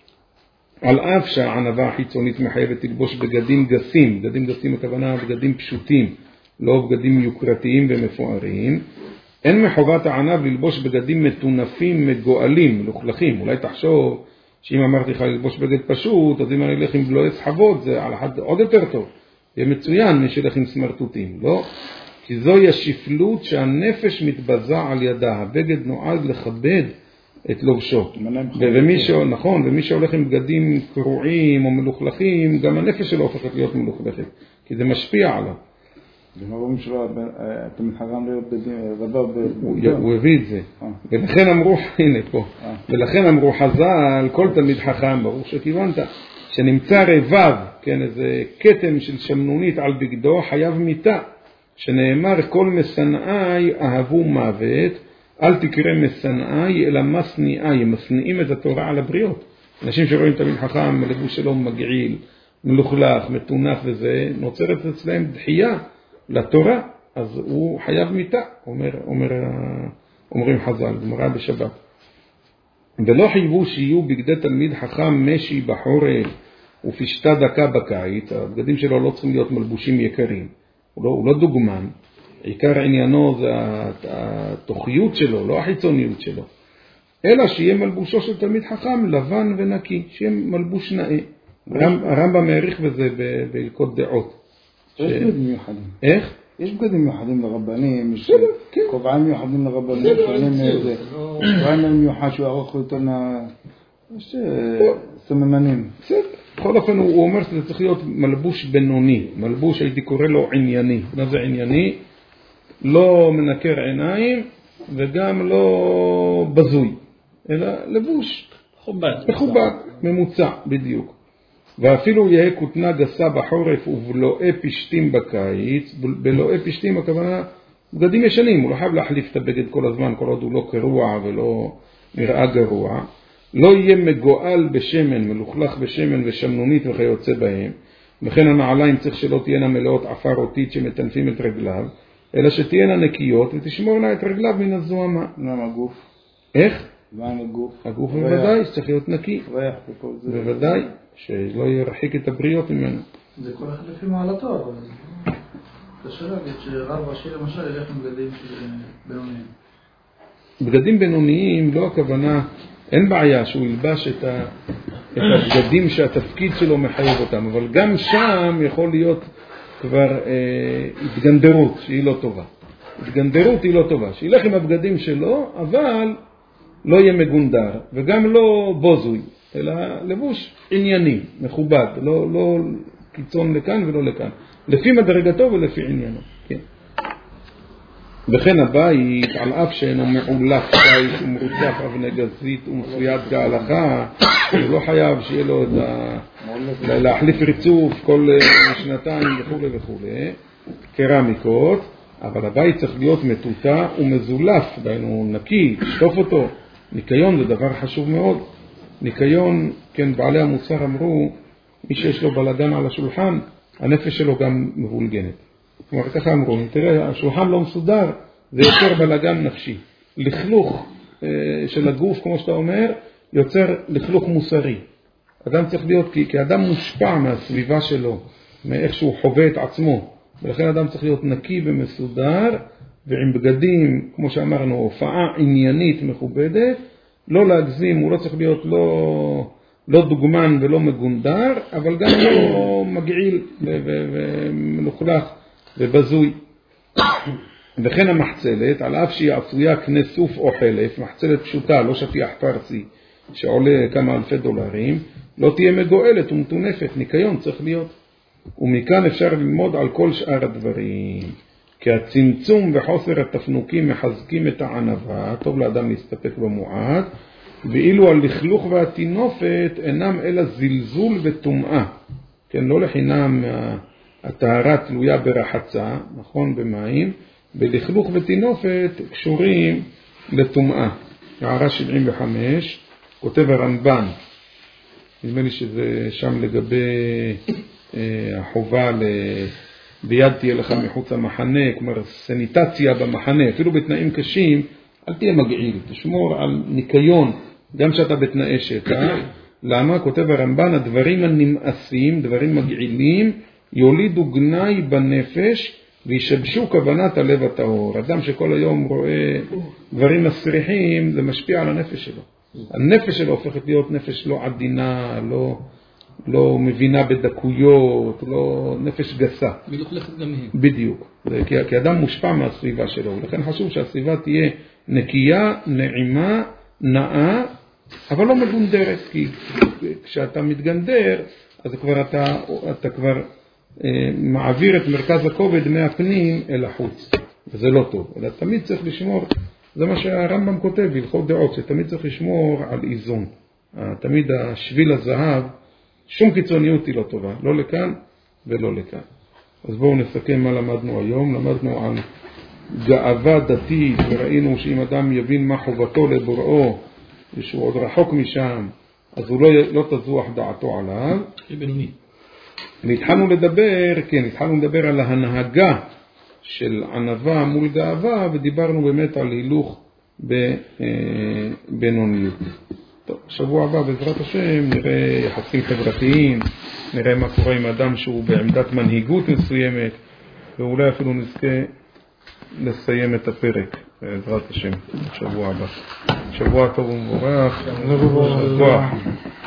על אף שהענבה החיצונית מחייבת תלבוש בגדים גסים, בגדים גסים הכוונה בגדים פשוטים, לא בגדים יוקרתיים ומפוארים, אין מחובת הענב ללבוש בגדים מטונפים, מגואלים, מלוכלכים. אולי תחשוב שאם אמרתי לך ללבוש בגד פשוט, אז אם אני אלך עם בלועי סחבות, זה על אחד עוד יותר טוב. יהיה מצוין מי שילך עם סמרטוטים, לא? כי זוהי השפלות שהנפש מתבזה על ידה. הבגד נועד לכבד את לובשו. ומי שהולך עם בגדים קרועים או מלוכלכים, גם הנפש שלו הופכת להיות מלוכלכת, כי זה משפיע עליו. במרום שלו, אתה מתחרם להיות רבר הוא הביא את זה. ולכן אמרו, הנה פה, ולכן אמרו חז"ל, כל תלמיד חכם, ברור שכיוונת, שנמצא רבב, כן, איזה קטם של שמנונית על בגדו, חייב מיתה, שנאמר כל משנאי אהבו מוות, אל תקרא משנאי אלא משניאי, משניאים את התורה על הבריות. אנשים שרואים תלמיד חכם, לבוש שלו מגעיל, מלוכלך, מתונף וזה, נוצרת אצלהם דחייה לתורה, אז הוא חייב מיתה, אומרים חז"ל, גמרא בשבת. ולא חייבו שיהיו בגדי תלמיד חכם משי בחורף ופשטה דקה בקיץ, הבגדים שלו לא צריכים להיות מלבושים יקרים, הוא לא דוגמן, עיקר עניינו זה התוכיות שלו, לא החיצוניות שלו, אלא שיהיה מלבושו של תלמיד חכם לבן ונקי, שיהיה מלבוש נאה. הרמב"ם מעריך בזה בהלכות דעות. יש בגדים מיוחדים. איך? יש בגדים מיוחדים לרבנים, יש כובעים מיוחדים לרבנים, כובעים מיוחד שהוא ארוך יותר, יש סממנים. בכל אופן הוא אומר שזה צריך להיות מלבוש בינוני, מלבוש הייתי קורא לו ענייני. מה זה ענייני? לא מנקר עיניים וגם לא בזוי, אלא לבוש מכובד, ממוצע בדיוק. ואפילו יהיה כותנה גסה בחורף ובלואי פשטים בקיץ. בלואי פשטים הכוונה בגדים ישנים, הוא לא חייב להחליף את הבגד כל הזמן, כל עוד הוא לא קרוע ולא נראה גרוע. לא יהיה מגואל בשמן, מלוכלך בשמן ושמנונית וכיוצא בהם. וכן הנעליים צריך שלא תהיינה מלאות עפר או טיט שמטנפים את רגליו, אלא שתהיינה נקיות ותשמורנה את רגליו מן הזוהמה. למה הגוף? איך? מה עם הגוף? הגוף בוודאי שצריך להיות נקי. בוודאי, שלא ירחיק את הבריות ממנו. זה כל אחד לפי מעלתו, אבל קשה להגיד שרב ראשי למשל ילך עם בגדים בינוניים. בגדים בינוניים לא הכוונה, אין בעיה שהוא ילבש את הבגדים שהתפקיד שלו מחייב אותם, אבל גם שם יכול להיות כבר התגנדרות שהיא לא טובה. התגנדרות היא לא טובה, שילך עם הבגדים שלו, אבל לא יהיה מגונדר, וגם לא בוזוי, אלא לבוש ענייני, מכובד, לא קיצון לכאן ולא לכאן, לפי מדרגתו ולפי עניינו. כן. וכן הבית, על אף שאינו מעולף בית ומרוצף אבני גזית ומסויד כהלכה, הוא לא חייב שיהיה לו את להחליף ריצוף כל שנתיים וכו' וכו', קרמיקות, אבל הבית צריך להיות מטוטה ומזולף, דהיינו נקי, שטוף אותו. ניקיון זה דבר חשוב מאוד. ניקיון, כן, בעלי המוצר אמרו, מי שיש לו בלגן על השולחן, הנפש שלו גם מבולגנת. כלומר, ככה אמרו, תראה, השולחן לא מסודר, זה יותר בלגן נפשי. לכלוך של הגוף, כמו שאתה אומר, יוצר לכלוך מוסרי. אדם צריך להיות, כי אדם מושפע מהסביבה שלו, מאיך שהוא חווה את עצמו. ולכן אדם צריך להיות נקי ומסודר, ועם בגדים, כמו שאמרנו, הופעה עניינית מכובדת, לא להגזים, הוא לא צריך להיות לא דוגמן ולא מגונדר, אבל גם לא מגעיל ומלוכלך ובזוי. וכן המחצלת, על אף שהיא עשויה קנה סוף או חלף, מחצלת פשוטה, לא שטיח פרסי, שעולה כמה אלפי דולרים, לא תהיה מגואלת ומטונפת, ניקיון צריך להיות. ומכאן אפשר ללמוד על כל שאר הדברים. כי הצמצום וחוסר התפנוקים מחזקים את הענווה, טוב לאדם להסתפק במועט, ואילו הלכלוך והטינופת אינם אלא זלזול וטומאה. כן, לא לחינם הטהרה תלויה ברחצה, נכון, במים, בלכלוך וטינופת קשורים לטומאה. הערה 75, כותב הרמב"ן, נדמה לי שזה שם לגבי החובה ביד תהיה לך מחוץ המחנה, כלומר סניטציה במחנה, אפילו בתנאים קשים, אל תהיה מגעיל, תשמור על ניקיון, גם שאתה בתנאי שטח. למה? כותב הרמב"ן, הדברים הנמאסים, דברים מגעילים, יולידו גנאי בנפש וישבשו כוונת הלב הטהור. אדם שכל היום רואה דברים מסריחים, זה משפיע על הנפש שלו. הנפש שלו הופכת להיות נפש לא עדינה, לא מבינה בדקויות, לא נפש גסה. מלוכלכת גם היא. בדיוק. כי אדם מושפע מהסביבה שלו, ולכן חשוב שהסביבה תהיה נקייה, נעימה, נאה, אבל לא מגונדרת, כי כשאתה מתגנדר, אז אתה כבר מעביר את מרכז הכובד מהפנים אל החוץ, וזה לא טוב. אלא תמיד צריך לשמור, זה מה שהרמב"ם כותב, הלכות דעות, שתמיד צריך לשמור על איזון. תמיד השביל הזהב, שום קיצוניות היא לא טובה, לא לכאן ולא לכאן. אז בואו נסכם מה למדנו היום. למדנו על גאווה דתית, וראינו שאם אדם יבין מה חובתו לבוראו, ושהוא עוד רחוק משם, אז הוא לא תזוח דעתו עליו. התחלנו לדבר על ההנהגה של ענווה מול גאווה, ודיברנו באמת על הילוך בבינוניות. טוב, שבוע הבא בעזרת השם נראה יחסים חברתיים, נראה מה קורה עם אדם שהוא בעמדת מנהיגות מסוימת, ואולי אפילו נזכה לסיים את הפרק בעזרת השם שבוע הבא. שבוע טוב ומבורך. שבוע.